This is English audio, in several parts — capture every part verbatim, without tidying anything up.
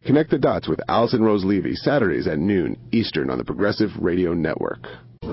Connect the Dots with Allison Rose Levy, Saturdays at noon Eastern on the Progressive Radio Network.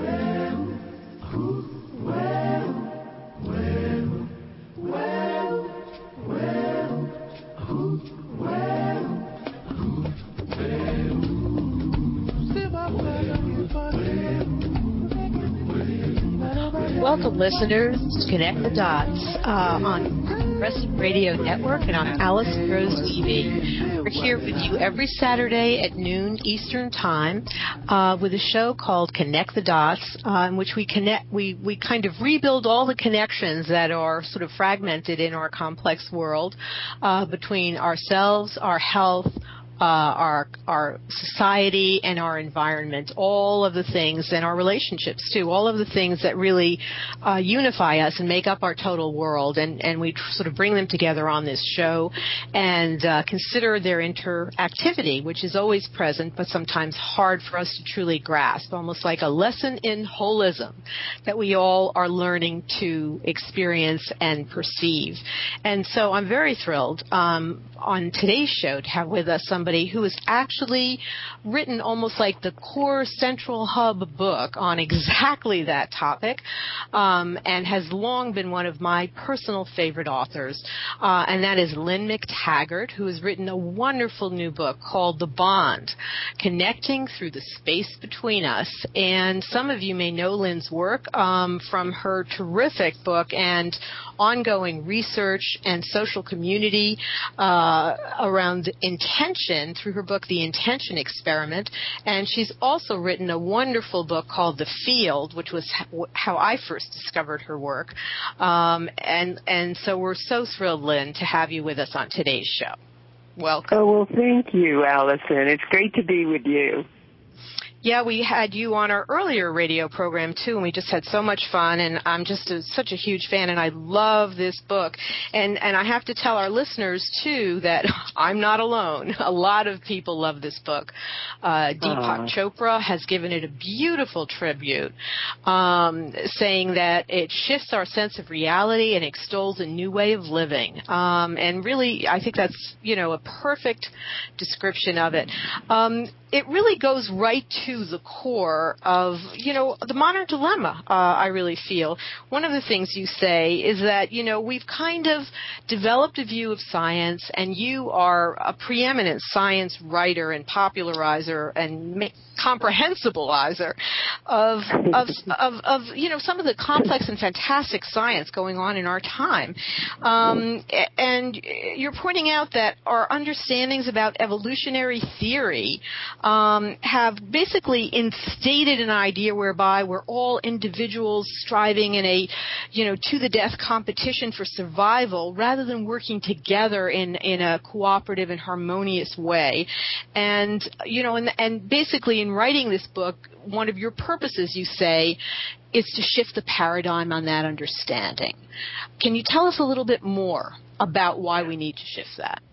Welcome, listeners, to Connect the Dots uh, on Progressive Radio Network, and I'm Allison Rose Levy. We're here with you every Saturday at noon Eastern Time uh, with a show called Connect the Dots, uh, in which we connect, we, we kind of rebuild all the connections that are sort of fragmented in our complex world uh, between ourselves, our health, Uh, our our society and our environment, all of the things, and our relationships too, all of the things that really uh, unify us and make up our total world, and, and we tr- sort of bring them together on this show and uh, consider their interactivity, which is always present but sometimes hard for us to truly grasp, almost like a lesson in holism that we all are learning to experience and perceive. And so I'm very thrilled um, on today's show to have with us somebody who has actually written almost like the core central hub book on exactly that topic, um, and has long been one of my personal favorite authors, uh, and that is Lynne McTaggart, who has written a wonderful new book called The Bond, Connecting Through the Space Between Us. And some of you may know Lynne's work um, from her terrific book and ongoing research and social community uh, around intention through her book, The Intention Experiment. And she's also written a wonderful book called The Field, which was how I first discovered her work. Um, and, and so we're so thrilled, Lynne, to have you with us on today's show. Welcome. Oh, well, thank you, Allison. It's great to be with you. Yeah, we had you on our earlier radio program, too, and we just had so much fun, and I'm just a, such a huge fan, and I love this book. And, and I have to tell our listeners, too, that I'm not alone. A lot of people love this book. Uh, Deepak Chopra has given it a beautiful tribute, um, saying that it shifts our sense of reality and extols a new way of living. Um, and really, I think that's, you know, a perfect description of it. Um, it really goes right to the core of, you know, the modern dilemma, uh, I really feel. One of the things you say is that, you know, we've kind of developed a view of science, and you are a preeminent science writer and popularizer and ma- comprehensibilizer of, of, of, of, you know, some of the complex and fantastic science going on in our time. Um, and you're pointing out that our understandings about evolutionary theory Um, have basically instated an idea whereby we're all individuals striving in a, you know, to-the-death competition for survival rather than working together in, in a cooperative and harmonious way. And, you know, and, and basically in writing this book, one of your purposes, you say, is to shift the paradigm on that understanding. Can you tell us a little bit more about why we need to shift that?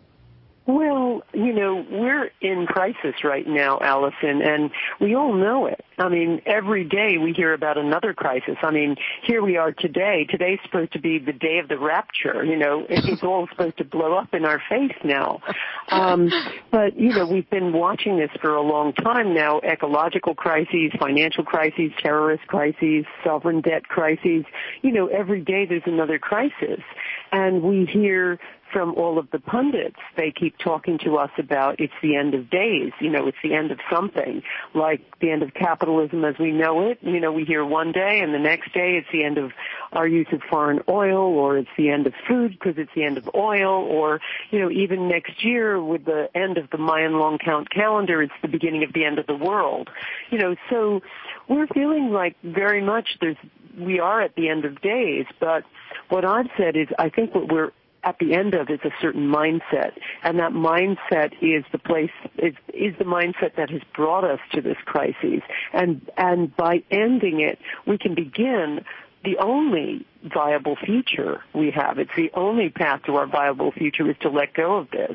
Well, you know, we're in crisis right now, Allison, and we all know it. I mean, every day we hear about another crisis. I mean, here we are today. Today's supposed to be the day of the rapture. You know, it's all supposed to blow up in our face now. Um, but, you know, we've been watching this for a long time now. Ecological crises, financial crises, terrorist crises, sovereign debt crises. You know, every day there's another crisis. And we hear from all of the pundits, they keep talking to us about it's the end of days, you know, it's the end of something, like the end of capitalism as we know it. You know, we hear one day and the next day it's the end of our use of foreign oil, or it's the end of food because it's the end of oil, or, you know, even next year with the end of the Mayan long count calendar, it's the beginning of the end of the world. You know, so we're feeling like very much there's, we are at the end of days, but what I've said is I think what we're at the end of is a certain mindset, and that mindset is the place is, is the mindset that has brought us to this crisis. And and by ending it, we can begin the only viable future we have. It's the only path to our viable future is to let go of this.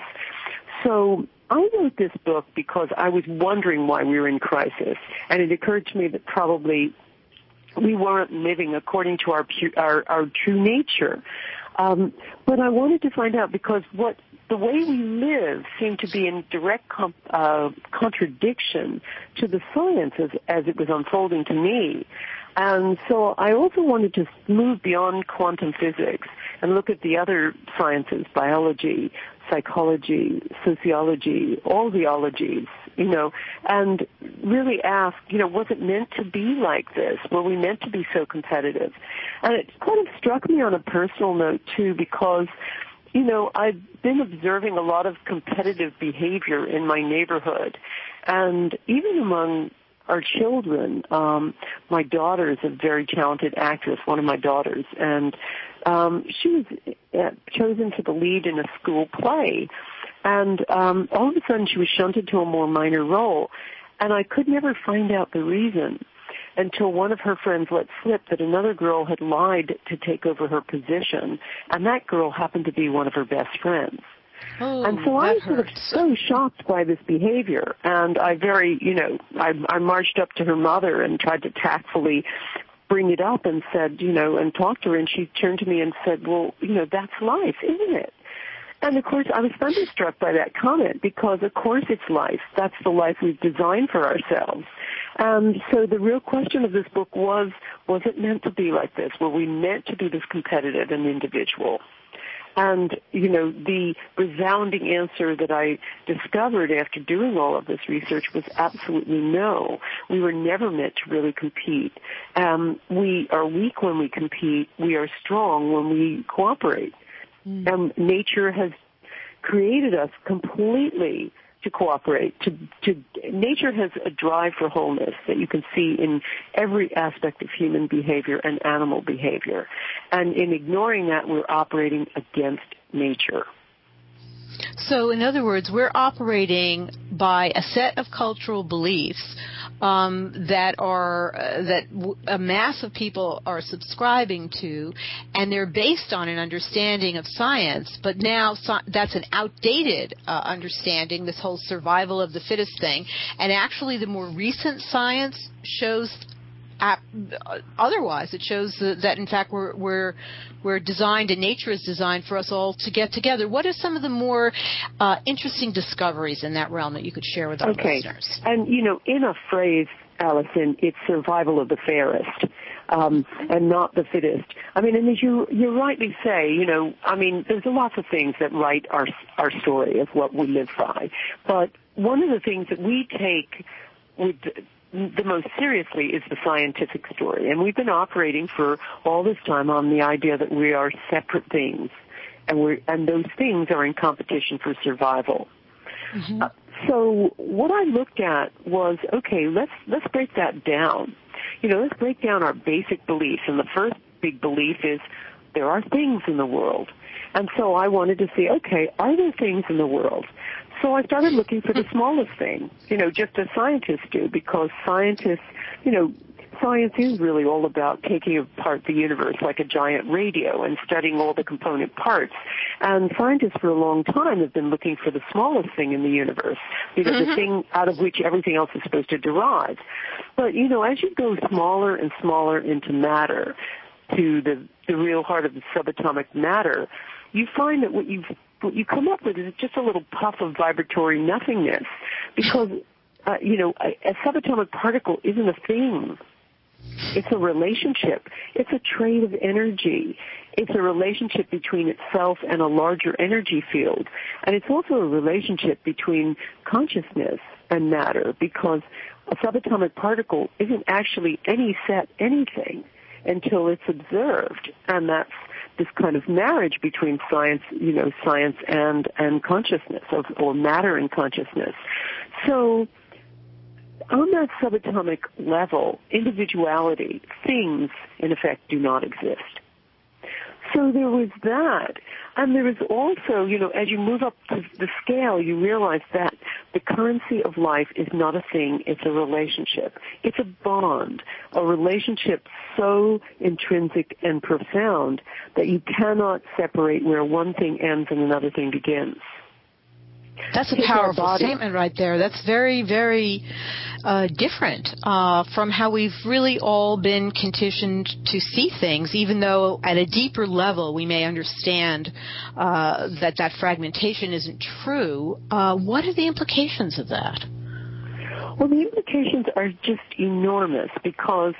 So I wrote this book because I was wondering why we were in crisis, and it occurred to me that probably we weren't living according to our our, our true nature. Um, but I wanted to find out, because what the way we live seemed to be in direct com- uh, contradiction to the science as, as it was unfolding to me. And so I also wanted to move beyond quantum physics and look at the other sciences, biology, psychology, sociology, all the ologies, you know, and really ask, you know, was it meant to be like this? Were we meant to be so competitive? And it kind of struck me on a personal note, too, because, you know, I've been observing a lot of competitive behavior in my neighborhood, and even among our children. Um, my daughter is a very talented actress, one of my daughters, and um, she was uh, chosen to the lead in a school play. And um, all of a sudden she was shunted to a more minor role, and I could never find out the reason until one of her friends let slip that another girl had lied to take over her position, and that girl happened to be one of her best friends. Oh, and so I was sort of hurts. so shocked by this behavior, and I very, you know, I, I marched up to her mother and tried to tactfully bring it up and said, you know, and talked to her, and she turned to me and said, well, you know, that's life, isn't it? And, of course, I was thunderstruck by that comment because, of course, it's life. That's the life we've designed for ourselves. Um, so the real question of this book was, was it meant to be like this? Were we meant to be this competitive and individual? And, you know, the resounding answer that I discovered after doing all of this research was absolutely no. We were never meant to really compete. Um, we are weak when we compete. We are strong when we cooperate. Mm. Um, nature has created us completely to cooperate. To, to nature has a drive for wholeness that you can see in every aspect of human behavior and animal behavior. And in ignoring that, we're operating against nature. So, in other words, we're operating by a set of cultural beliefs um, that are uh, that w- a mass of people are subscribing to, and they're based on an understanding of science. But now so- that's an outdated uh, understanding, this whole survival of the fittest thing. And actually, the more recent science shows otherwise. It shows that, in fact, we're, we're we're designed, and nature is designed for us all to get together. What are some of the more uh, interesting discoveries in that realm that you could share with our okay. listeners? And, you know, in a phrase, Allison, it's survival of the fairest, um, and not the fittest. I mean, and as you you rightly say, you know, I mean, there's lots of things that write our our story of what we live by. But one of the things that we take with the most seriously is the scientific story. And we've been operating for all this time on the idea that we are separate things, and we're, and those things are in competition for survival. Mm-hmm. Uh, so what I looked at was, okay, let's, let's break that down. You know, let's break down our basic beliefs. And the first big belief is there are things in the world. And so I wanted to see, okay, are there things in the world? So I started looking for the smallest thing, you know, just as scientists do, because scientists, you know, science is really all about taking apart the universe like a giant radio and studying all the component parts. And scientists for a long time have been looking for the smallest thing in the universe, you know, mm-hmm. the thing out of which everything else is supposed to derive. But, you know, as you go smaller and smaller into matter, to the, the real heart of the subatomic matter, you find that what you've what you come up with is just a little puff of vibratory nothingness, because, uh, you know, a, a subatomic particle isn't a thing. It's a relationship. It's a trade of energy. It's a relationship between itself and a larger energy field. And it's also a relationship between consciousness and matter, because a subatomic particle isn't actually any set anything until it's observed. And that's this kind of marriage between science, you know, science and, and consciousness, or, or matter and consciousness. So on that subatomic level, individuality, things, in effect, do not exist. So there was that. And there was also, you know, as you move up the, the scale, you realize that the currency of life is not a thing, it's a relationship. It's a bond, a relationship so intrinsic and profound that you cannot separate where one thing ends and another thing begins. That's a powerful statement right there. That's very, very uh, different uh, from how we've really all been conditioned to see things, even though at a deeper level we may understand uh, that that fragmentation isn't true. Uh, what are the implications of that? Well, the implications are just enormous because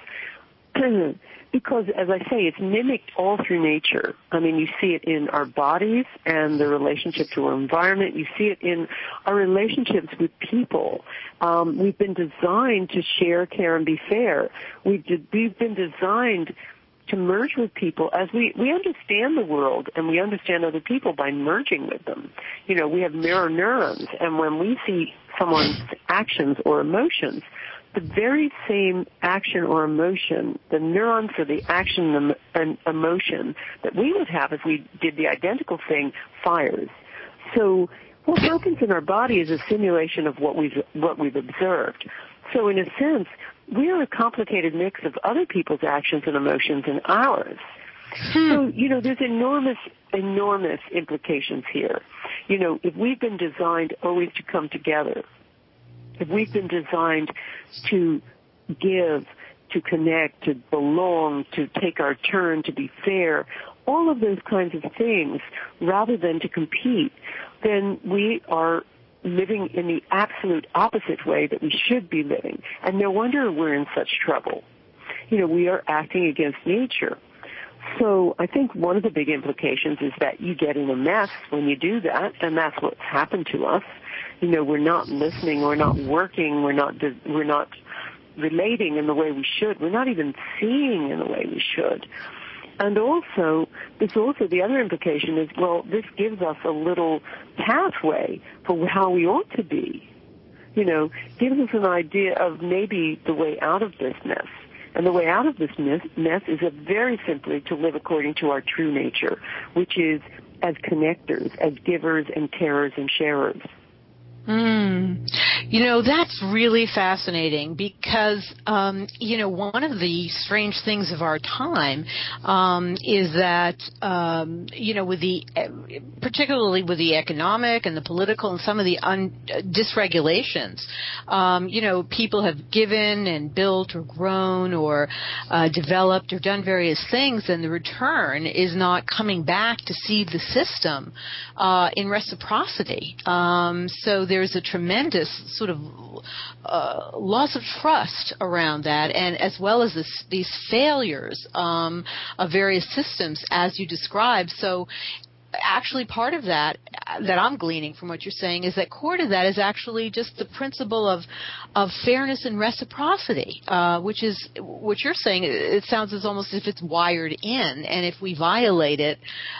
Because, as I say, it's mimicked all through nature. I mean, you see it in our bodies and the relationship to our environment. You see it in our relationships with people. Um, we've been designed to share, care, and be fair. We've, we've been designed to merge with people as we, we understand the world and we understand other people by merging with them. You know, we have mirror neurons, and when we see someone's actions or emotions, the very same action or emotion, the neurons for the action and emotion that we would have if we did the identical thing fires. So what happens in our body is a simulation of what we've, what we've observed. So in a sense, we're a complicated mix of other people's actions and emotions and ours. Hmm. So, you know, there's enormous, enormous implications here. You know, if we've been designed always to come together, if we've been designed to give, to connect, to belong, to take our turn, to be fair, all of those kinds of things, rather than to compete, then we are living in the absolute opposite way that we should be living. And no wonder we're in such trouble. You know, we are acting against nature. So I think one of the big implications is that you get in a mess when you do that, and that's what's happened to us. You know, we're not listening, we're not working, we're not we're not relating in the way we should. We're not even seeing in the way we should. And also, this also the other implication is, well, this gives us a little pathway for how we ought to be. You know, gives us an idea of maybe the way out of this mess. And the way out of this mess is a very simply to live according to our true nature, which is as connectors, as givers and carers and sharers. Mm. You know, that's really fascinating because, um, you know, one of the strange things of our time um, is that, um, you know, with the, particularly with the economic and the political and some of the un- dysregulations, um, you know, people have given and built or grown or uh, developed or done various things, and the return is not coming back to seed the system uh, in reciprocity. Um, so there's a tremendous sort of uh, loss of trust around that, and as well as this, these failures um, of various systems, as you described. So actually part of that that I'm gleaning from what you're saying is that core to that is actually just the principle of of fairness and reciprocity, uh, which is what you're saying. It sounds as almost as if it's wired in, and if we violate it,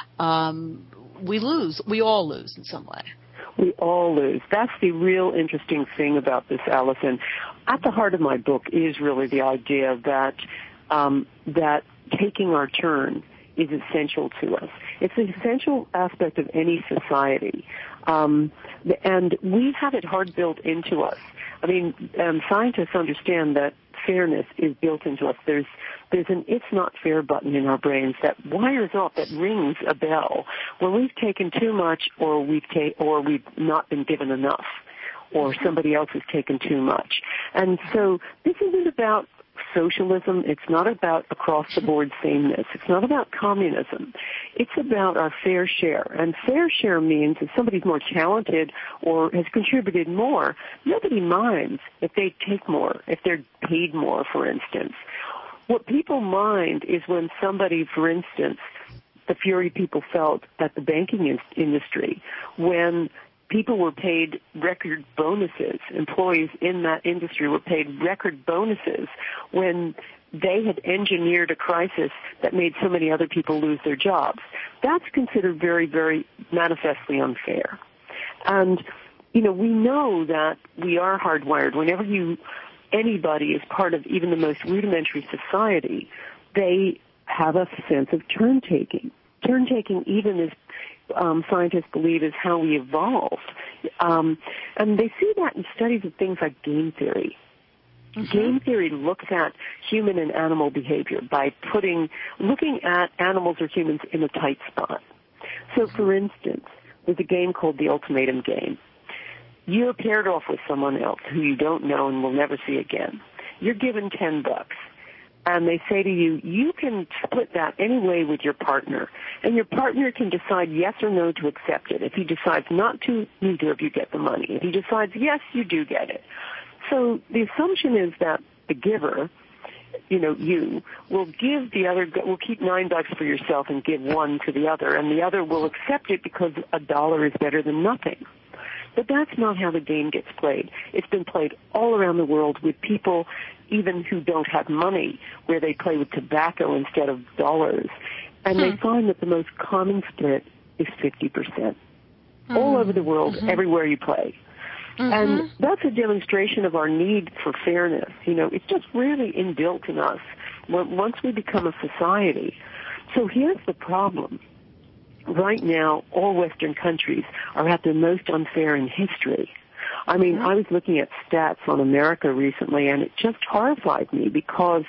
um, we lose. We all lose in some way. We all lose. That's the real interesting thing about this, Allison. At the heart of my book is really the idea that um, that taking our turn is essential to us. It's an essential aspect of any society, um, and we have it hard built into us. I mean, um, scientists understand that fairness is built into us. There's there's an "it's not fair" button in our brains that wires up, that rings a bell when we've taken too much, or we've ta- or we've not been given enough, or somebody else has taken too much. And so this isn't about socialism. It's not about across-the-board sameness. It's not about communism. It's about our fair share. And fair share means if somebody's more talented or has contributed more, nobody minds if they take more, if they're paid more, for instance. What people mind is when somebody, for instance, the fury people felt at the banking in- industry, when people were paid record bonuses. Employees in that industry were paid record bonuses when they had engineered a crisis that made so many other people lose their jobs. That's considered very, very manifestly unfair. And, you know, we know that we are hardwired. Whenever you, anybody is part of even the most rudimentary society, they have a sense of turn-taking. Turn-taking even is Um, scientists believe is how we evolved. Um, and they see that in studies of things like game theory. Mm-hmm. Game theory looks at human and animal behavior by putting, looking at animals or humans in a tight spot. So, for instance, there's a game called the Ultimatum Game. you're paired off with someone else who you don't know and will never see again. You're given ten bucks. And they say to you, you can split that any way with your partner. And your partner can decide yes or no to accept it. If he decides not to, neither of you get the money. If he decides yes, you do get it. So the assumption is that the giver, you know, you, will give the other, will keep nine bucks for yourself and give one to the other. And the other will accept it because a dollar is better than nothing. But that's not how the game gets played. It's been played all around the world with people even who don't have money, where they play with tobacco instead of dollars. And hmm. they find that the most common split is fifty percent. Mm-hmm. All over the world, mm-hmm. everywhere you play. Mm-hmm. And that's a demonstration of our need for fairness. You know, it's just really inbuilt in us once we become a society. So here's the problem. Right now, all Western countries are at their most unfair in history. I mean, mm-hmm. I was looking at stats on America recently, and it just horrified me because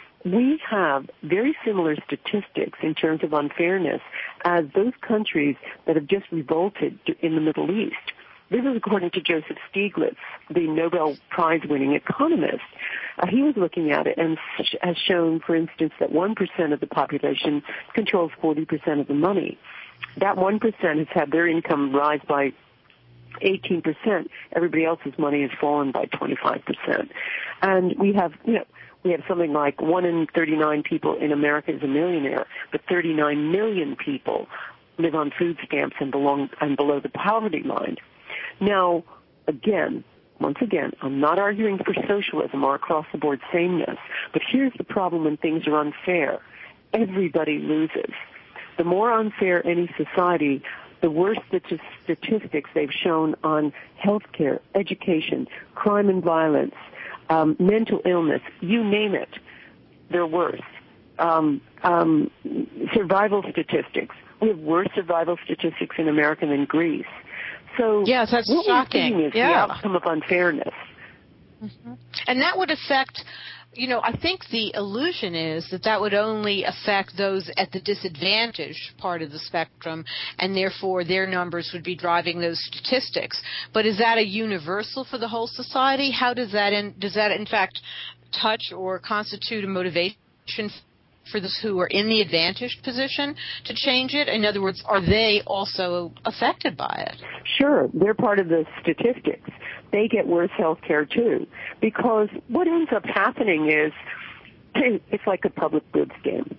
we have very similar statistics in terms of unfairness as those countries that have just revolted in the Middle East. This is according to Joseph Stiglitz, the Nobel Prize-winning economist. Uh, he was looking at it and has shown, for instance, that one percent of the population controls forty percent of the money. That one percent has had their income rise by eighteen percent. Everybody else's money has fallen by twenty-five percent. And we have, you know, we have something like one in thirty-nine people in America is a millionaire, but thirty-nine million people live on food stamps and belong and below the poverty line. Now, again, once again, I'm not arguing for socialism or across-the-board sameness, but here's the problem when things are unfair. Everybody loses. The more unfair any society, the worse the t- statistics they've shown on healthcare, education, crime and violence, um, mental illness, you name it, they're worse. Um, um, survival statistics. We have worse survival statistics in America than Greece. So yes, that's what shocking. we're seeing is yeah. the outcome of unfairness. Mm-hmm. And that would affect, you know, I think the illusion is that that would only affect those at the disadvantaged part of the spectrum, and therefore their numbers would be driving those statistics. But is that a universal for the whole society? How does that, in, does that in fact touch or constitute a motivation for those who are in the advantaged position to change it? In other words, are they also affected by it? Sure. They're part of the statistics. They get worse health care, too. Because what ends up happening is it's like a public goods game.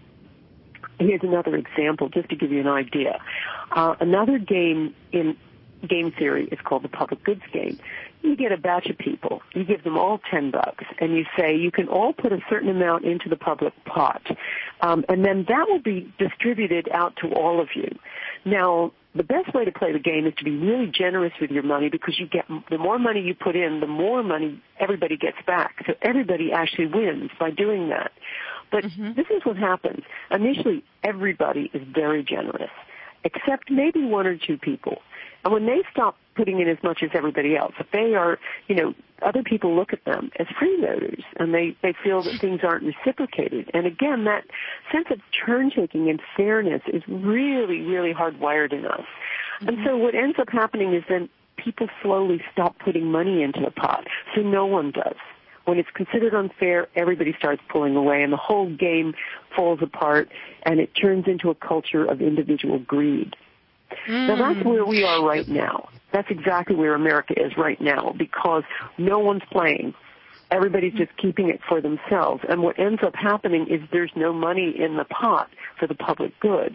Here's another example, just to give you an idea. Uh, another game in game theory is called the public goods game. You get a batch of people, you give them all ten bucks, and you say you can all put a certain amount into the public pot, um, and then that will be distributed out to all of you. Now, the best way to play the game is to be really generous with your money, because you get the more money you put in, the more money everybody gets back. So everybody actually wins by doing that. But mm-hmm. this is what happens. Initially, everybody is very generous, except maybe one or two people. And when they stop putting in as much as everybody else, if they are, you know, other people look at them as freeloaders, and they, they feel that things aren't reciprocated. And again, that sense of turn-taking and fairness is really, really hardwired in us. Mm-hmm. And so what ends up happening is then people slowly stop putting money into the pot, so no one does. When it's considered unfair, everybody starts pulling away, and the whole game falls apart, and it turns into a culture of individual greed. Mm. Now, that's where we are right now. That's exactly where America is right now, because no one's playing. Everybody's just keeping it for themselves. And what ends up happening is there's no money in the pot for the public good.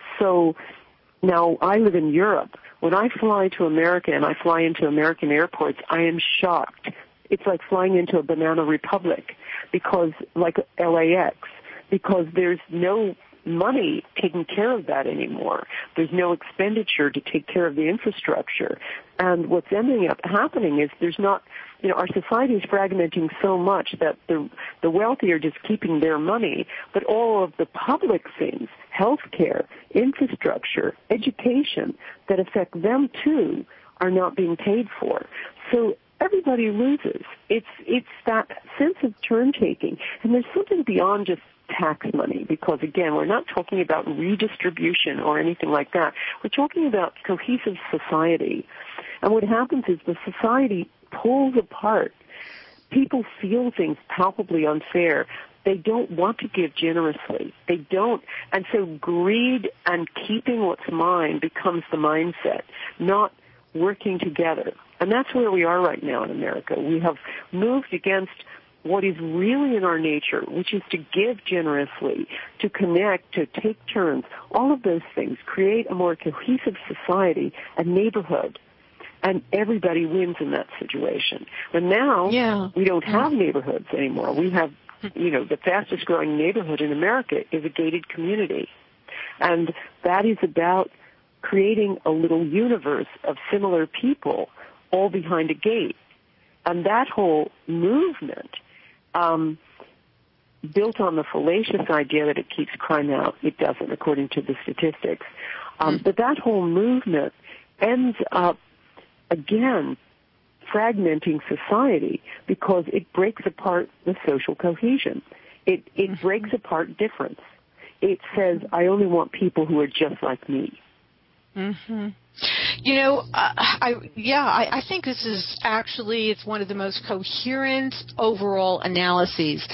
So now I live in Europe. When I fly to America and I fly into American airports, I am shocked. It's like flying into a banana republic, because, like L A X, because there's no money taking care of that anymore. There's no expenditure to take care of the infrastructure. And what's ending up happening is there's not, you know, our society is fragmenting so much that the the wealthy are just keeping their money, but all of the public things, healthcare, infrastructure, education, that affect them too, are not being paid for. So everybody loses. It's it's that sense of turn-taking. And there's something beyond just tax money, because, again, we're not talking about redistribution or anything like that. We're talking about cohesive society. And what happens is the society pulls apart. People feel things palpably unfair. They don't want to give generously. They don't. And so greed and keeping what's mine becomes the mindset, not working together. And that's where we are right now in America. We have moved against what is really in our nature, which is to give generously, to connect, to take turns, all of those things, create a more cohesive society, a neighborhood, and everybody wins in that situation. And now yeah. we don't have neighborhoods anymore. We have, you know, the fastest growing neighborhood in America is a gated community. And that is about creating a little universe of similar people all behind a gate. And that whole movement, um, built on the fallacious idea that it keeps crime out, it doesn't, according to the statistics. Um, but that whole movement ends up, again, fragmenting society because it breaks apart the social cohesion. It, it mm-hmm. breaks apart difference. It says, I only want people who are just like me. Mm-hmm. You know, uh, I yeah, I, I think this is actually, it's one of the most coherent overall analyses,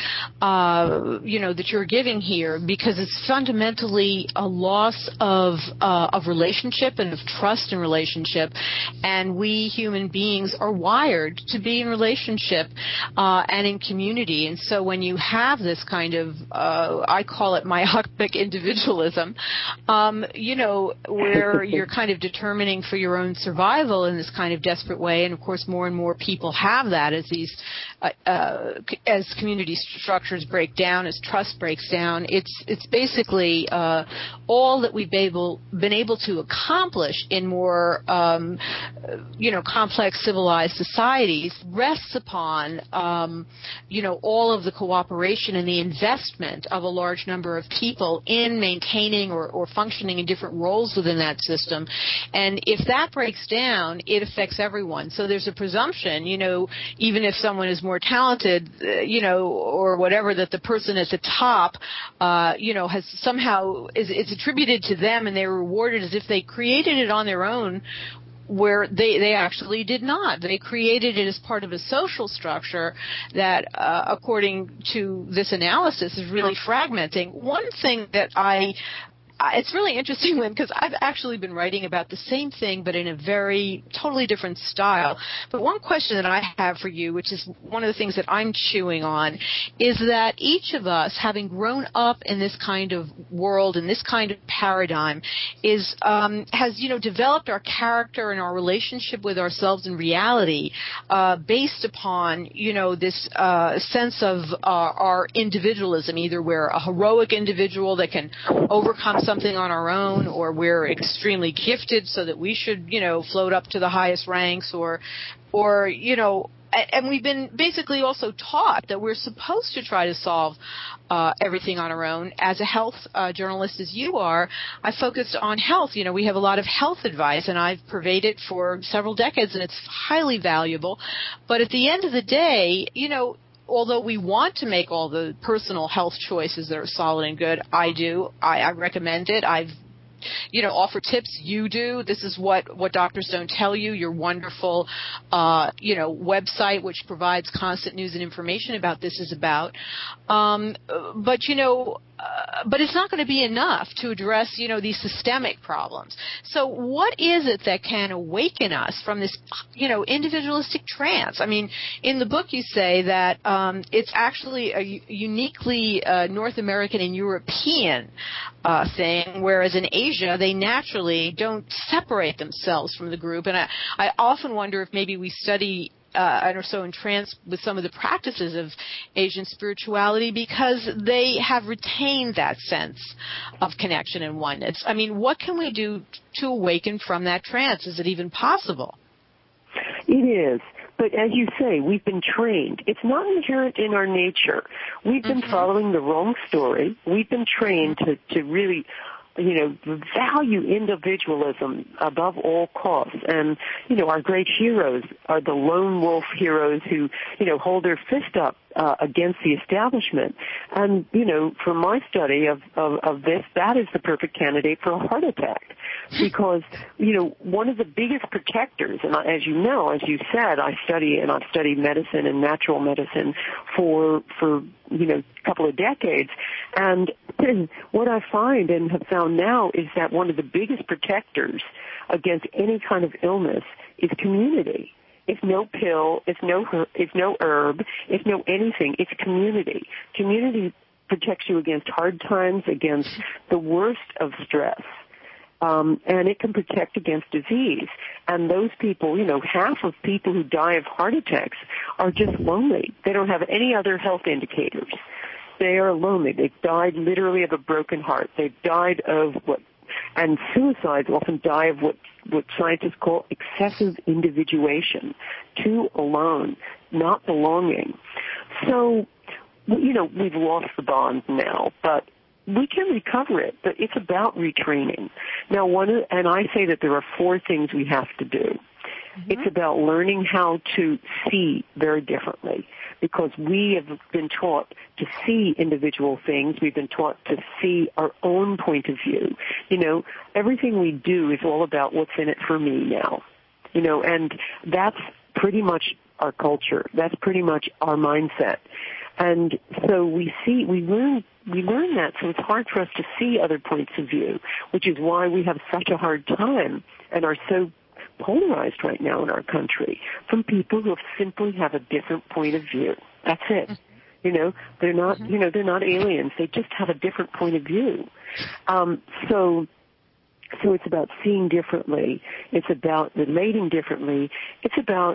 uh, you know, that you're giving here, because it's fundamentally a loss of uh, of relationship and of trust in relationship, and we human beings are wired to be in relationship uh, and in community, and so when you have this kind of, uh, I call it myopic individualism, um, you know, where you're kind of determining for your own survival in this kind of desperate way, and of course more and more people have that as these uh, uh, as community structures break down, as trust breaks down. It's it's basically uh, all that we've been able, been able to accomplish in more um, you know complex civilized societies rests upon um, you know all of the cooperation and the investment of a large number of people in maintaining or, or functioning in different roles within that system. And if that breaks down, it affects everyone. So there's a presumption, you know, even if someone is more talented, uh, you know, or whatever, that the person at the top, uh, you know, has somehow, is it's attributed to them and they're rewarded as if they created it on their own, where they, they actually did not. They created it as part of a social structure that, uh, according to this analysis, is really fragmenting. One thing that I It's really interesting, Lynn, because I've actually been writing about the same thing, but in a very totally different style. But one question that I have for you, which is one of the things that I'm chewing on, is that each of us, having grown up in this kind of world, in this kind of paradigm, is um, has you know developed our character and our relationship with ourselves in reality uh, based upon you know this uh, sense of uh, our individualism. Either we're a heroic individual that can overcome something on our own, or we're extremely gifted so that we should, you know, float up to the highest ranks, or, or, you know, and we've been basically also taught that we're supposed to try to solve uh, everything on our own. As a health uh, journalist as you are, I focused on health. You know, we have a lot of health advice, and I've purveyed it for several decades, and it's highly valuable. But at the end of the day, you know, although we want to make all the personal health choices that are solid and good, I do. I, I recommend it. I've, you know, offer tips. You do. This is what, what doctors don't tell you. Your wonderful, uh, you know, website, which provides constant news and information about this, is about. Um, but, you know, Uh, but it's not going to be enough to address, you know, these systemic problems. So what is it that can awaken us from this, you know, individualistic trance? I mean, in the book you say that um, it's actually a uniquely uh, North American and European uh, thing, whereas in Asia they naturally don't separate themselves from the group. And I, I often wonder if maybe we study Uh, and are so entranced with some of the practices of Asian spirituality because they have retained that sense of connection and oneness. I mean, what can we do to awaken from that trance? Is it even possible? It is. But as you say, we've been trained. It's not inherent in our nature. We've been mm-hmm. following the wrong story. We've been trained to, to really, you know, value individualism above all costs. And, you know, our great heroes are the lone wolf heroes who, you know, hold their fist up uh, against the establishment. And, you know, from my study of, of, of this, that is the perfect candidate for a heart attack. Because, you know, one of the biggest protectors, and as you know, as you said, I study, and I've studied medicine and natural medicine for, for, you know, a couple of decades. And what I find and have found now is that one of the biggest protectors against any kind of illness is community. It's no pill, it's no, it's no herb, it's no anything. It's community. Community protects you against hard times, against the worst of stress. Um, and it can protect against disease. And those people, you know, half of people who die of heart attacks are just lonely. They don't have any other health indicators. They are lonely. They've died literally of a broken heart. They've died of what, and suicides often die of what, what scientists call excessive individuation, too alone, not belonging. So, you know, we've lost the bond now, but we can recover it, but it's about retraining. Now, one, and I say that there are four things we have to do. Mm-hmm. It's about learning how to see very differently, because we have been taught to see individual things. We've been taught to see our own point of view. You know, everything we do is all about what's in it for me now. You know, and that's pretty much our culture. That's pretty much our mindset. And so we see, we learn, we learn that, so it's hard for us to see other points of view, which is why we have such a hard time and are so polarized right now in our country from people who simply have a different point of view. That's it. Mm-hmm. You know, they're not, mm-hmm. you know, they're not aliens. They just have a different point of view. Um, so, so it's about seeing differently. It's about relating differently. It's about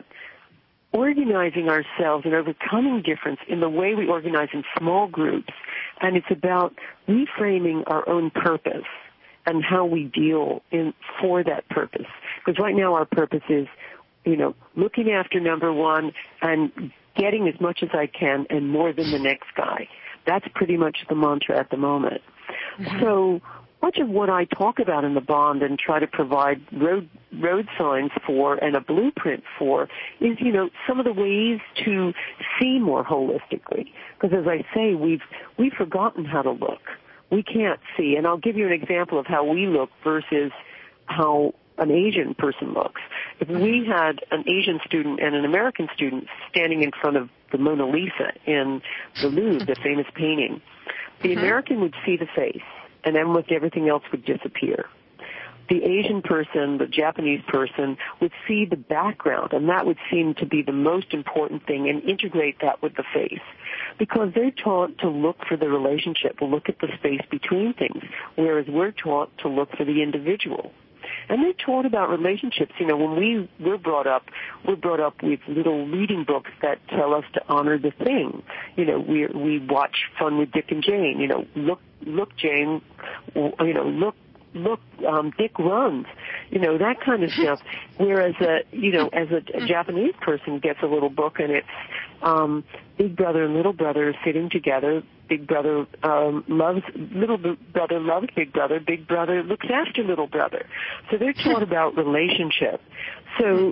organizing ourselves and overcoming difference in the way we organize in small groups. And it's about reframing our own purpose and how we deal in for that purpose. Because right now our purpose is, you know, looking after number one and getting as much as I can and more than the next guy. That's pretty much the mantra at the moment. Mm-hmm. So much of what I talk about in the bond and try to provide road road signs for and a blueprint for is, you know, some of the ways to see more holistically. Because as I say, we've we've forgotten how to look. We can't see. And I'll give you an example of how we look versus how an Asian person looks. If we had an Asian student and an American student standing in front of the Mona Lisa in the Louvre, the famous painting, the mm-hmm. American would see the face, and then with everything else would disappear. The Asian person, the Japanese person, would see the background, and that would seem to be the most important thing, and integrate that with the face. Because they're taught to look for the relationship, to look at the space between things, whereas we're taught to look for the individual. And they're taught about relationships. You know, when we, we're brought up, we're brought up with little reading books that tell us to honor the thing. You know, we we watch Fun with Dick and Jane. You know, look, look, Jane, you know, look, look, um, Dick runs, you know, that kind of stuff. Whereas, a, you know, as a, a Japanese person gets a little book and it's um, Big Brother and Little Brother sitting together. Big Brother um, loves, Little Brother loves Big Brother. Big Brother looks after Little Brother. So they're taught about relationship. So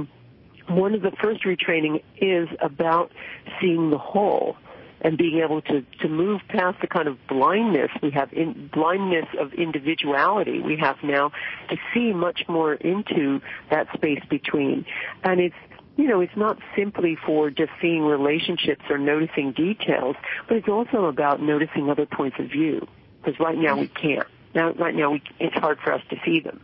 one of the first retraining is about seeing the whole and being able to, to move past the kind of blindness we have, in blindness of individuality we have now, to see much more into that space between. And it's, you know, it's not simply for just seeing relationships or noticing details, but it's also about noticing other points of view. Because right now we can't. Now, right now we, it's hard for us to see them.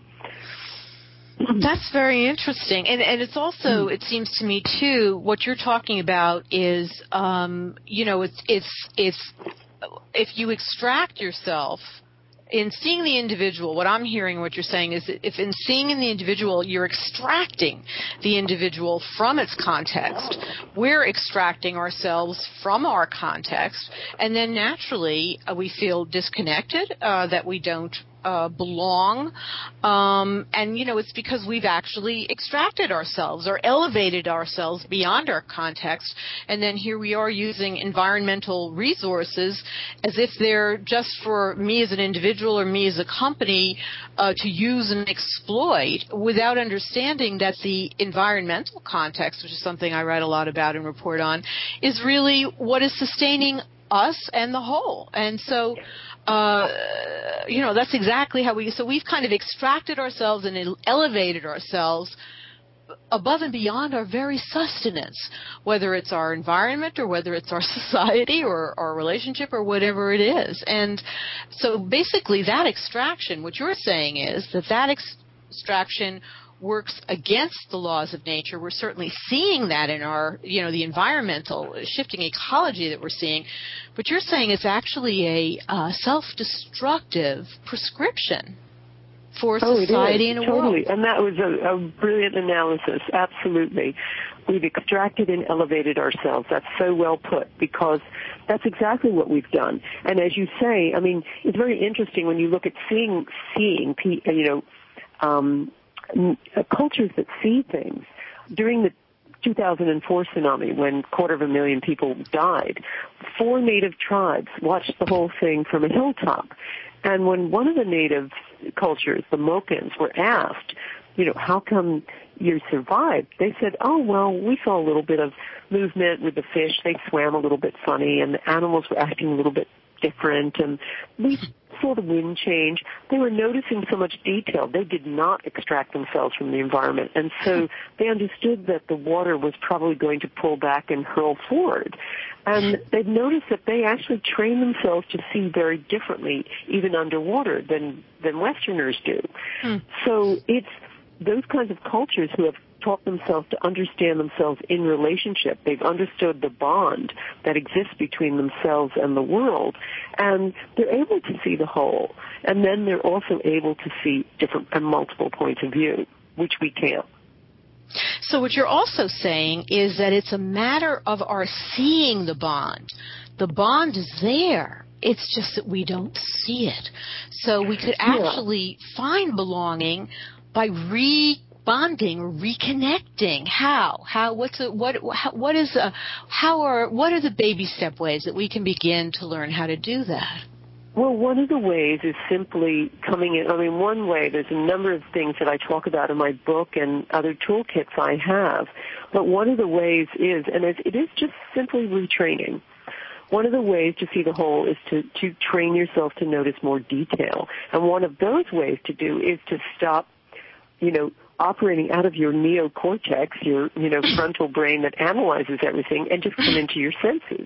That's very interesting. And, and it's also, it seems to me too, what you're talking about is, um, you know, it's, it's, it's, if you extract yourself in seeing the individual, what I'm hearing, what you're saying is that if in seeing in the individual, you're extracting the individual from its context, we're extracting ourselves from our context, and then naturally uh, we feel disconnected, uh, that we don't uh, belong. Um, and, you know, it's because we've actually extracted ourselves or elevated ourselves beyond our context. And then here we are using environmental resources as if they're just for me as an individual or me as a company uh, to use and exploit, without understanding that the environmental context, which is something I write a lot about and report on, is really what is sustaining us and the whole. And so, uh, you know, that's exactly how we, so we've kind of extracted ourselves and elevated ourselves above and beyond our very sustenance, whether it's our environment or whether it's our society or our relationship or whatever it is. And so basically that extraction, what you're saying is that that ex- extraction works against the laws of nature. We're certainly seeing that in our, you know, the environmental shifting ecology that we're seeing. But you're saying it's actually a uh, self-destructive prescription for society oh, and a totally. world. And that was a, a brilliant analysis. Absolutely. We've extracted and elevated ourselves. That's so well put, because that's exactly what we've done. And as you say, I mean, it's very interesting when you look at seeing, seeing, you know, um, cultures that see things. During the two thousand four tsunami, when a quarter of a million people died, four native tribes watched the whole thing from a hilltop. And when one of the native cultures, the Mokans, were asked, you know, how come you survived? They said, oh, well, we saw a little bit of movement with the fish. They swam a little bit funny, and the animals were acting a little bit different, and we saw the wind change. They were noticing so much detail. They did not extract themselves from the environment, and so they understood that the water was probably going to pull back and hurl forward. And they've noticed that they actually train themselves to see very differently, even underwater, than than Westerners do. Hmm. So it's those kinds of cultures who have taught themselves to understand themselves in relationship. They've understood the bond that exists between themselves and the world, and they're able to see the whole. And then they're also able to see different and multiple points of view, which we can't. So what you're also saying is that it's a matter of our seeing the bond. The bond is there. It's just that we don't see it. So we could actually yeah. find belonging by re-bonding or reconnecting. How? How? What's a, what? How, what is a, how are? What are the baby step ways that we can begin to learn how to do that? Well, one of the ways is simply coming in. I mean, one way, there's a number of things that I talk about in my book and other toolkits I have. But one of the ways is, and it is just simply retraining. One of the ways to see the whole is to, to train yourself to notice more detail. And one of those ways to do is to stop, you know, operating out of your neocortex, your, you know, frontal brain that analyzes everything, and just come into your senses.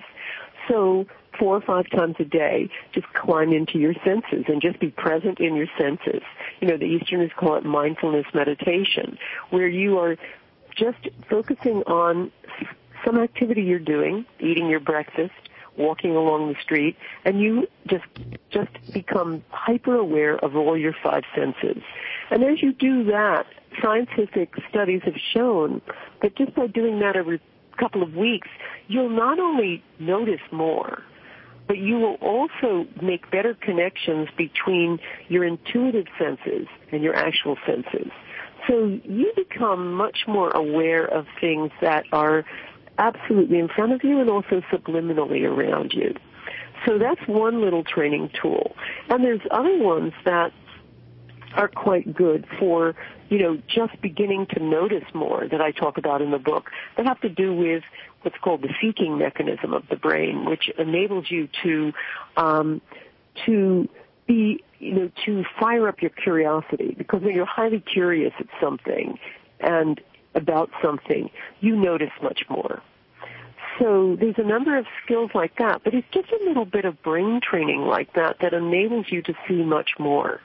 So four or five times a day, just climb into your senses and just be present in your senses. You know, the Easterners call it mindfulness meditation, where you are just focusing on some activity you're doing, eating your breakfast, walking along the street, and you just just become hyper aware of all your five senses. And as you do that, scientific studies have shown that just by doing that every couple of weeks, you'll not only notice more, but you will also make better connections between your intuitive senses and your actual senses. So you become much more aware of things that are absolutely in front of you and also subliminally around you. So that's one little training tool. And there's other ones that are quite good for, you know, just beginning to notice more that I talk about in the book that have to do with what's called the seeking mechanism of the brain, which enables you to, um, to be, you know, to fire up your curiosity. Because when you're highly curious at something and about something, you notice much more. So there's a number of skills like that, but it's just a little bit of brain training like that that enables you to see much more.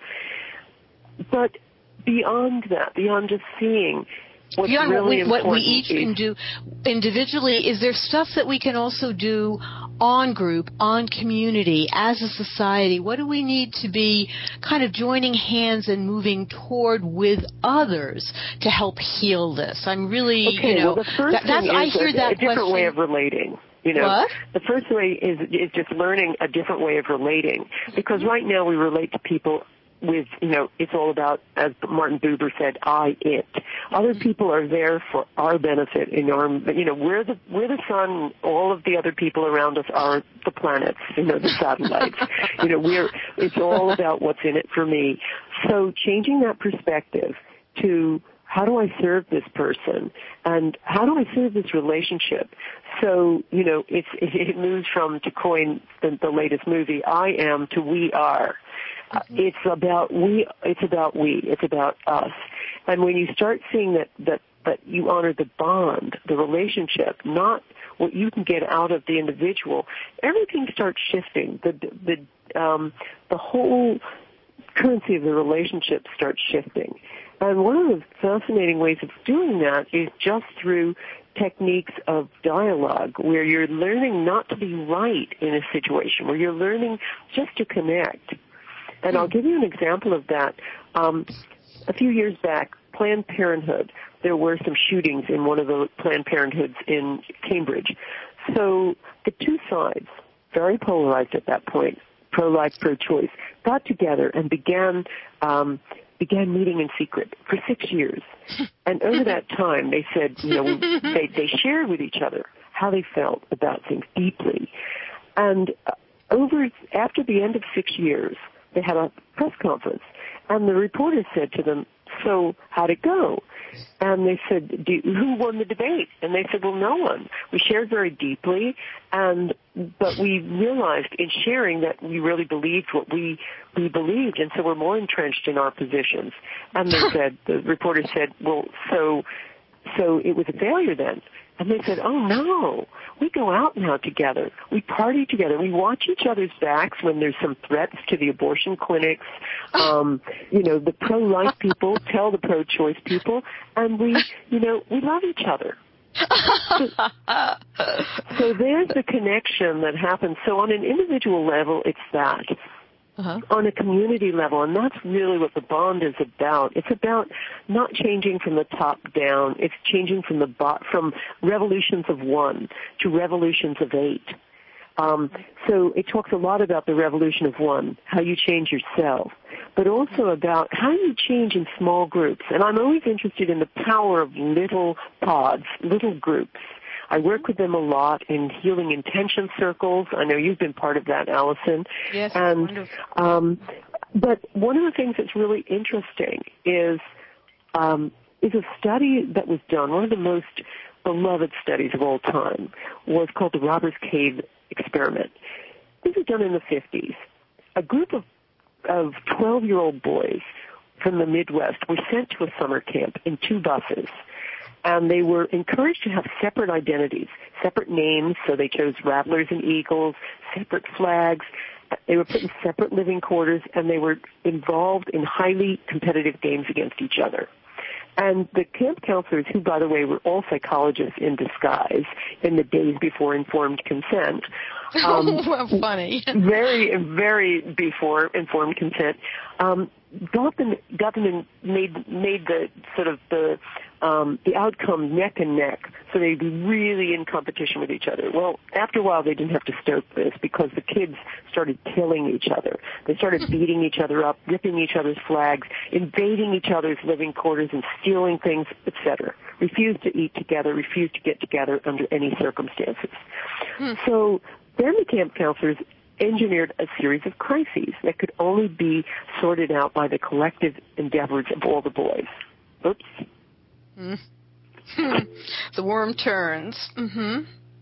But beyond that, beyond just seeing what's beyond really what we, what we each is, can do individually, is there stuff that we can also do on group, on community, as a society? What do we need to be kind of joining hands and moving toward with others to help heal this? I'm really, okay, you know, well, the first that, that's, thing I is hear a, that a different question. way of relating. You know, what? The first way is is just learning a different way of relating, because right now we relate to people with, you know, it's all about, as Martin Buber said, I, it. Other people are there for our benefit. In our, you know, we're the, we're the sun. All of the other people around us are the planets, you know, the satellites. you know, we're, it's all about what's in it for me. So changing that perspective to how do I serve this person and how do I serve this relationship? So, you know, it's, it moves from, to coin the, the latest movie, I am to we are. Uh, it's about we, it's about we, it's about us. And when you start seeing that, that, that you honor the bond, the relationship, not what you can get out of the individual, everything starts shifting. The, the, um, the whole currency of the relationship starts shifting. And one of the fascinating ways of doing that is just through techniques of dialogue, where you're learning not to be right in a situation, where you're learning just to connect. And I'll give you an example of that. Um, a few years back, Planned Parenthood, there were some shootings in one of the Planned Parenthoods in Cambridge. So the two sides, very polarized at that point, pro-life, pro-choice, got together and began um, began meeting in secret for six years. And over that time, they said, you know, they, they shared with each other how they felt about things deeply. And over after the end of six years, they had a press conference, and the reporter said to them, so how'd it go? And they said, Do, who won the debate? And they said, well, no one. We shared very deeply, and but we realized in sharing that we really believed what we we believed, and so we're more entrenched in our positions. And they said, the reporter said, well, so so it was a failure then. And they said, oh, no, we go out now together. We party together. We watch each other's backs when there's some threats to the abortion clinics. Um, you know, the pro-life people tell the pro-choice people, and we, you know, we love each other. So, so there's the connection that happens. So on an individual level, it's that. Uh-huh. On a community level, and that's really what the bond is about. It's about not changing from the top down. It's changing from the bo- from revolutions of one to revolutions of eight. Um, so it talks a lot about the revolution of one, how you change yourself, but also about how you change in small groups. And I'm always interested in the power of little pods, little groups. I work with them a lot in healing intention circles. I know you've been part of that, Allison. Yes, and, wonderful. Um, but one of the things that's really interesting is um, is a study that was done. One of the most beloved studies of all time was called the Robbers Cave Experiment. This was done in the fifties. A group of of twelve-year-old boys from the Midwest were sent to a summer camp in two buses. And they were encouraged to have separate identities, separate names, so they chose Rattlers and Eagles, separate flags. They were put in separate living quarters, and they were involved in highly competitive games against each other. And the camp counselors, who, by the way, were all psychologists in disguise in the days before informed consent. Um, well, funny. very, very before informed consent. Um, got them, got them in, made, made the sort of the, um, the outcome neck and neck, so they'd be really in competition with each other. Well, after a while, they didn't have to stoke this because the kids started killing each other. They started beating each other up, ripping each other's flags, invading each other's living quarters and stealing things, et cetera. Refused to eat together, refused to get together under any circumstances. Hmm. So then the camp counselors engineered a series of crises that could only be sorted out by the collective endeavors of all the boys. Oops. Mm. The worm turns. Mm-hmm.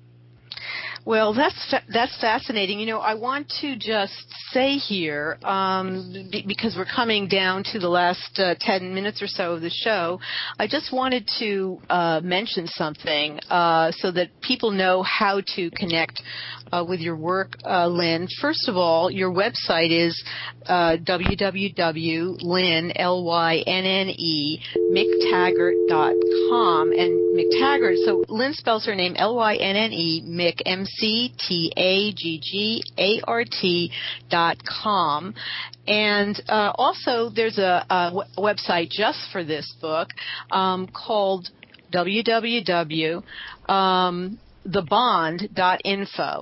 Well, that's fa- that's fascinating. You know, I want to just say here, um, b- because we're coming down to the last uh, ten minutes or so of the show, I just wanted to uh, mention something uh, so that people know how to connect uh, with your work, uh, Lynn. First of all, your website is uh, w w w dot lynne, L Y N N E, mctaggart dot com. And McTaggart, so Lynn spells her name L Y N N E, Mc, M C T A G G A R T dot com. And uh, also there's a, a w- website just for this book um, called w w w dot the bond dot info.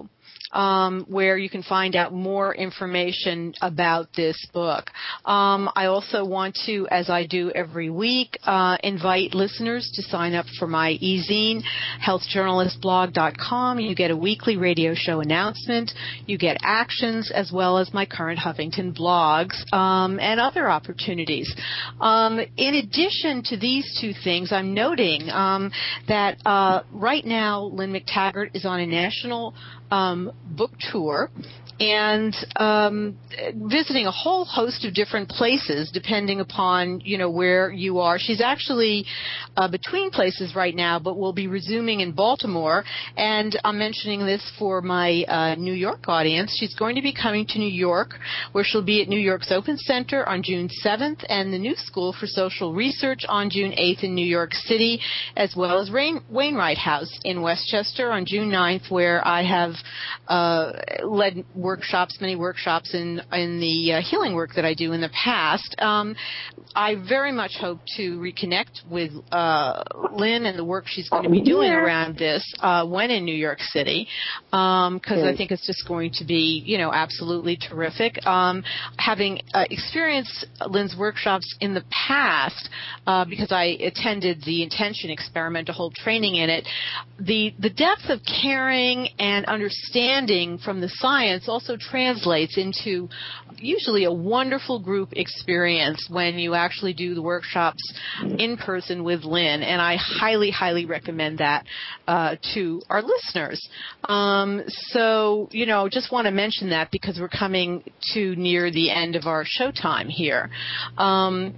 um, where you can find out more information about this book. Um, I also want to, as I do every week, uh, invite listeners to sign up for my e-zine, health journalist blog dot com. You get a weekly radio show announcement. You get actions as well as my current Huffington blogs um, and other opportunities. Um, in addition to these two things, I'm noting um, that uh, right now Lynne McTaggart is on a national um, book tour and um, visiting a whole host of different places depending upon, you know, where you are. She's actually uh, between places right now, but will be resuming in Baltimore. And I'm mentioning this for my uh, New York audience. She's going to be coming to New York, where she'll be at New York's Open Center on June seventh and the New School for Social Research on June eighth in New York City, as well as Rain- Wainwright House in Westchester on June ninth, where I have uh, led workshops, many workshops in in the uh, healing work that I do in the past. Um, I very much hope to reconnect with uh, Lynne and the work she's going to be doing yeah. around this uh, when in New York City, because um, okay. I think it's just going to be, you know, absolutely terrific. Um, having uh, experienced Lynne's workshops in the past, uh, because I attended the Intention Experimental training in it, the the depth of caring and understanding from the science also translates into usually a wonderful group experience when you actually do the workshops in person with Lynne, and I highly, highly recommend that uh, to our listeners. Um, so, you know, just want to mention that because we're coming to near the end of our showtime here. Um,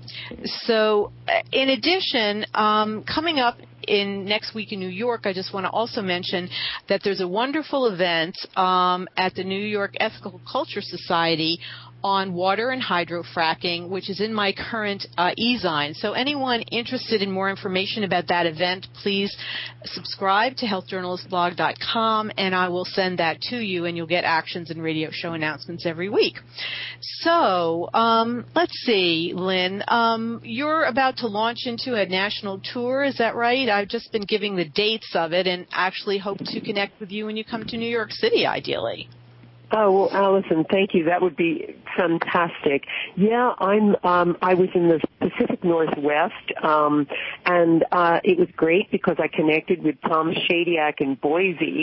so, in addition, um, coming up in next week in New York, I just want to also mention that there's a wonderful event um, at the New York Ethical Culture Society on water and hydrofracking, which is in my current uh, e-zine. So anyone interested in more information about that event, please subscribe to health journalist blog dot com, and I will send that to you, and you'll get actions and radio show announcements every week. So um, let's see, Lynne, um, you're about to launch into a national tour, is that right? I've just been giving the dates of it and actually hope to connect with you when you come to New York City, ideally. Oh, well, Allison, thank you. That would be fantastic. Yeah, I'm, um, I was in the Pacific Northwest, um, and, uh, it was great because I connected with Tom Shadyac in Boise,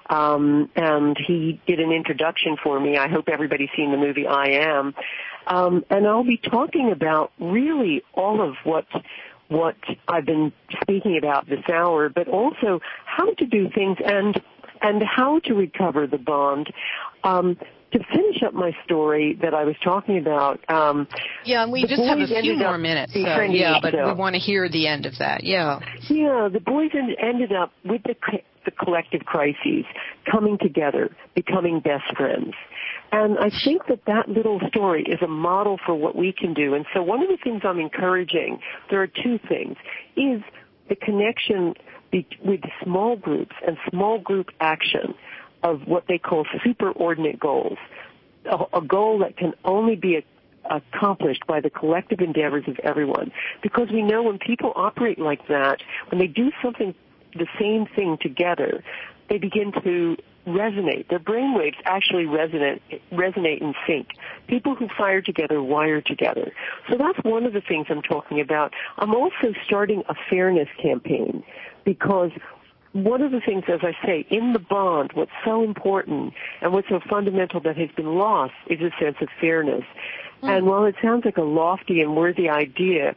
um, and he did an introduction for me. I hope everybody's seen the movie I Am. Um, and I'll be talking about really all of what what I've been speaking about this hour, but also how to do things and and how to recover the bond. Um, to finish up my story that I was talking about. Um, yeah, and we just have a few more minutes, so, yeah, but we want to hear the end of that, yeah. Yeah, the boys ended up with the, the collective crises coming together, becoming best friends. And I think that that little story is a model for what we can do. And so one of the things I'm encouraging, there are two things, is the connection be- with small groups and small group action of what they call superordinate goals, a, a goal that can only be a, accomplished by the collective endeavors of everyone. Because we know when people operate like that, when they do something, the same thing together, they begin to resonate. Their brainwaves actually resonate, resonate in sync. People who fire together wire together. So that's one of the things I'm talking about. I'm also starting a fairness campaign because one of the things, as I say, in the bond, what's so important and what's so fundamental that has been lost is a sense of fairness. Mm. And while it sounds like a lofty and worthy idea,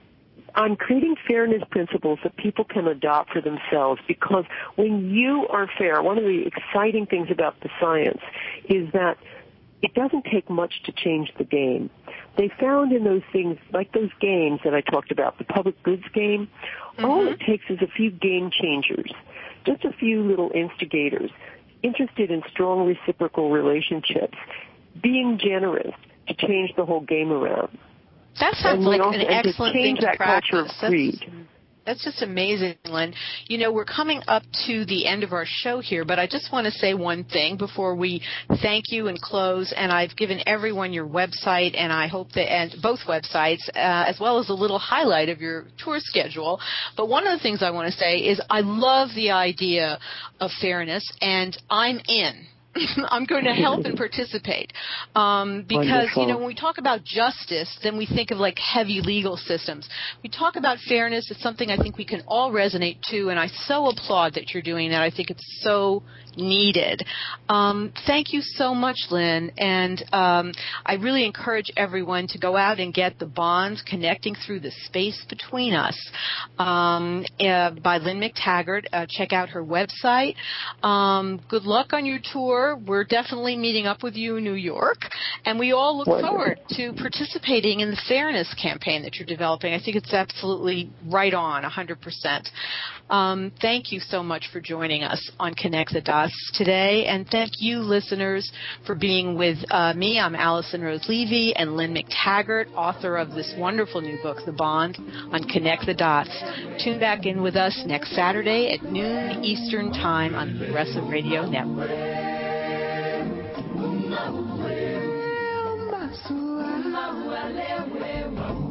I'm creating fairness principles that people can adopt for themselves, because when you are fair, one of the exciting things about the science is that it doesn't take much to change the game. They found in those things, like those games that I talked about, the public goods game, mm-hmm. all it takes is a few game changers, just a few little instigators, interested in strong reciprocal relationships, being generous to change the whole game around. That sounds like also, an excellent thing to that practice. Culture of greed. That's, that's just amazing, Lynne. You know, we're coming up to the end of our show here, but I just want to say one thing before we thank you and close. And I've given everyone your website, and I hope that, and both websites, uh, as well as a little highlight of your tour schedule. But one of the things I want to say is I love the idea of fairness, and I'm in. I'm going to help and participate. Um, because, Wonderful. you know, when we talk about justice, then we think of like heavy legal systems. We talk about fairness. It's something I think we can all resonate to, and I so applaud that you're doing that. I think it's so needed. Um, thank you so much, Lynn. And um, I really encourage everyone to go out and get The Bond, Connecting Through the Space Between Us, um, uh, by Lynn McTaggart. Uh, check out her website. Um, good luck on your tour. We're definitely meeting up with you in New York, and we all look Wonderful. forward to participating in the fairness campaign that you're developing. I think it's absolutely right on, one hundred percent. Um, thank you so much for joining us on Connect the Dots today, and thank you, listeners, for being with uh, me. I'm Allison Rose Levy, and Lynn McTaggart, author of this wonderful new book, The Bond, on Connect the Dots. Tune back in with us next Saturday at noon Eastern Time on the Progressive Radio Network. Well,